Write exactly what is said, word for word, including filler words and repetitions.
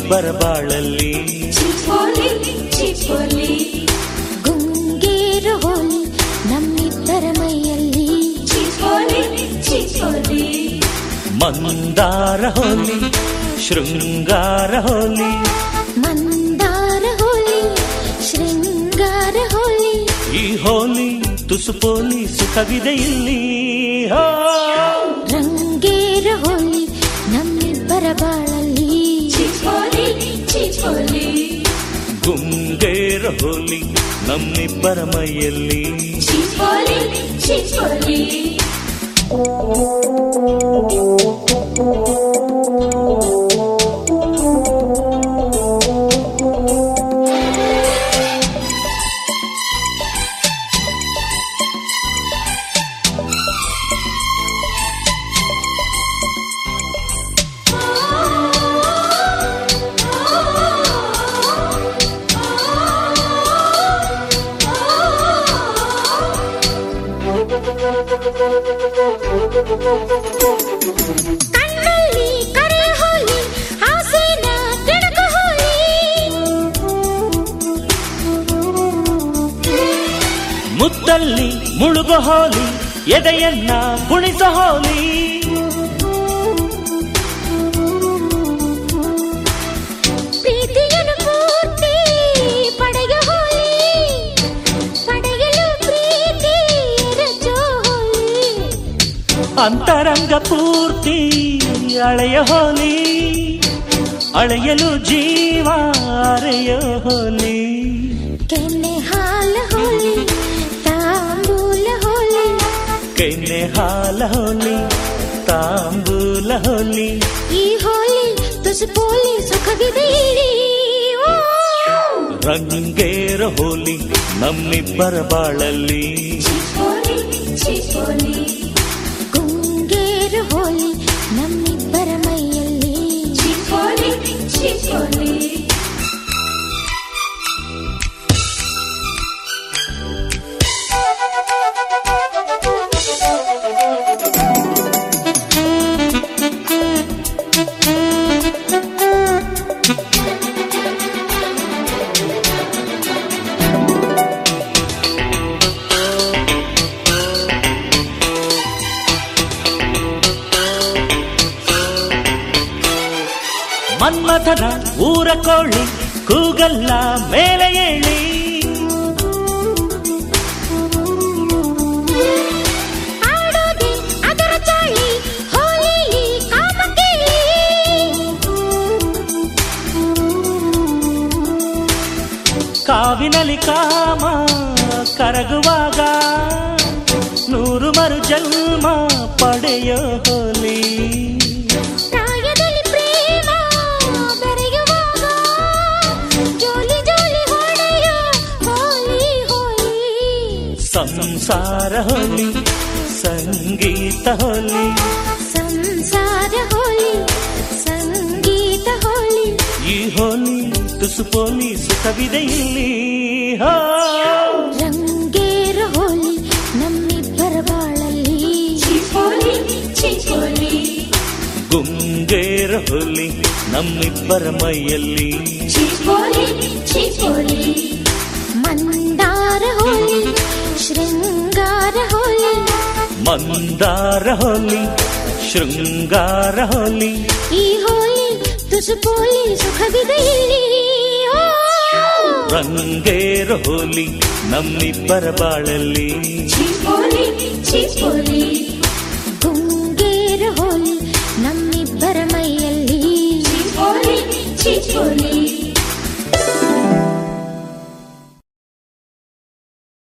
ನಮ್ಮಿಬ್ಬರ ಬಾಳಲ್ಲಿ ಚಿಪೋಲಿ ಚಿಪೋಲಿ ಗುಂಗೇರು ಹೋಲಿ ನಮ್ಮಿಬ್ಬರ ಮೈಯಲ್ಲಿ ಚಿಪೋಲಿ ಚಿಪೋಲಿ ಮಂದಾರ ಹೋಲಿ ಶೃಂಗಾರ ಹೋಲಿ ಮಂದಾರ ಹೋಲಿ ಶೃಂಗಾರ ಹೋಲಿ ಈ ಹೋಲಿ ತುಸು ಪೋಲಿ ಸುಖವಿದೆ ಇಲ್ಲಿ ರಂಗೇರು ಹೋಲಿ ನಮ್ಮಿಬ್ಬರ ಬಾಳಲ್ಲಿ ಚಿಪೋಲಿ ಚಿಪೋಲಿ ಗುಂಗೇರ ಹೋಲಿ ನಮ್ಮಿಬ್ಬರ ಮೈಯಲ್ಲಿ ಚಿಪೋಲಿ ಚಿಪೋಲಿ ಕಣ್ಣಲ್ಲಿ ಕರೆ ಹೋಲಿ ಆಸೆನ ಕೆಣಕ ಹೋಲಿ ಮುತ್ತಲ್ಲಿ ಮುಳುಗು ಹೋಲಿ ಎದೆಯನ್ನ ಕುಣಿಸ ಹೋಲಿ ಪ್ರೀತಿಯನ್ನು ಪೂರ್ತಿ ಪಡೆಯ ಹೋಲಿ ಪಡೆಯಲು ಪ್ರೀತಿ ರಜೋ ಹೋಲಿ ಅಂತರಂಗ ಪೂರ್ತಿ ಅಳೆಯ ಹೋಲಿ ಅಳೆಯಲು ಜೀವ ಅರೆಯ ಹೋಲಿ ಕೆನ್ನೆ ಹಾಲ ಹೋಲಿ ತಾಂಬೂಲ ಹೋಲಿ ಕೆನ್ನೆ ಹಾಲ ಹೋಲಿ ತಾಂಬೂಲ ಹೋಲಿ ಈ ಹೋಲಿ ತುಸು ಪೋಲಿ ಸುಖವಿದೆ ಇಲ್ಲಿ. ಓ ರಂಗೇರ ಹೋಲಿ ನಮ್ಮಿಬ್ಬರ ಬಾಳಲ್ಲಿ ಚಿಪೋಲಿ ಚಿಪೋಲಿ ಗುಂಗೇರು ಹೋಲಿ ನಮ್ಮಿಬ್ಬರ ಮೈಯಲ್ಲಿ ಚಿಪೋಲಿ ಚಿಪೋಲಿ ಮನ್ಮಥನ ಊರ ಕೋಳಿ ಕೂಗಲ್ಲ ಮೇಲೆ ಏಳಿ ಆಡೋದೆ ಅದರ ಚಾಳಿ ಹೋಲಿಲಿ ಕಾಮಕೇಳಿ ಕಾವಿನಲ್ಲಿ ಕಾಮ ಕರಗುವಾಗ ನೂರು ಮರು ಜನ್ಮ ಪಡೆಯ ಹೋಲಿ ಪ್ರಾಯದಲ್ಲಿ ಪ್ರೇಮ ಬೆರೆಯುವಾಗ ಜೋಲಿ ಜೋಲಿ ಹೊಡೆಯೋ ಹೋಲಿ ಹೋಲಿ ಸಂಸಾರ ಹೋಲಿ ಸಂಗೀತ ಹೋಲಿ ಸಂಸಾರ ಹೋಲಿ ಸಂಗೀತ ಹೋಲಿ ಈ ಹೋಲಿ ತುಸು ಪೋಲಿ ಸುಖವಿದೆ ಇಲ್ಲಿ ಹೋ ರಂಗೇರು ಹೋಲಿ ನಮ್ಮಿಬ್ಬರ ಬಾಳಲ್ಲಿ ಚಿಪೋಲಿ ಚಿಪೋಲಿ ಗುಂಗೇರ ಹೋಲಿ ನಮ್ಮಿಬ್ಬರ ಮೈಯಲ್ಲಿ ಚಿಪೋಲಿ ಚಿಪೋಲಿ ಮಂದಾರ ಹೋಲಿ ಶೃಂಗಾರ ಹೋಲಿ ಮಂದಾರ ಹೋಲಿ ಶೃಂಗಾರ ಹೋಲಿ ಈ ಹೋಲಿ ತುಸು ಪೋಲಿ ಸುಖವಿದೆ ಇಲ್ಲಿ. ಓ ರಂಗೇರ ಹೋಲಿ ನಮ್ಮಿಬ್ಬರ ಬಾಳಲ್ಲಿ ಚಿಪೋಲಿ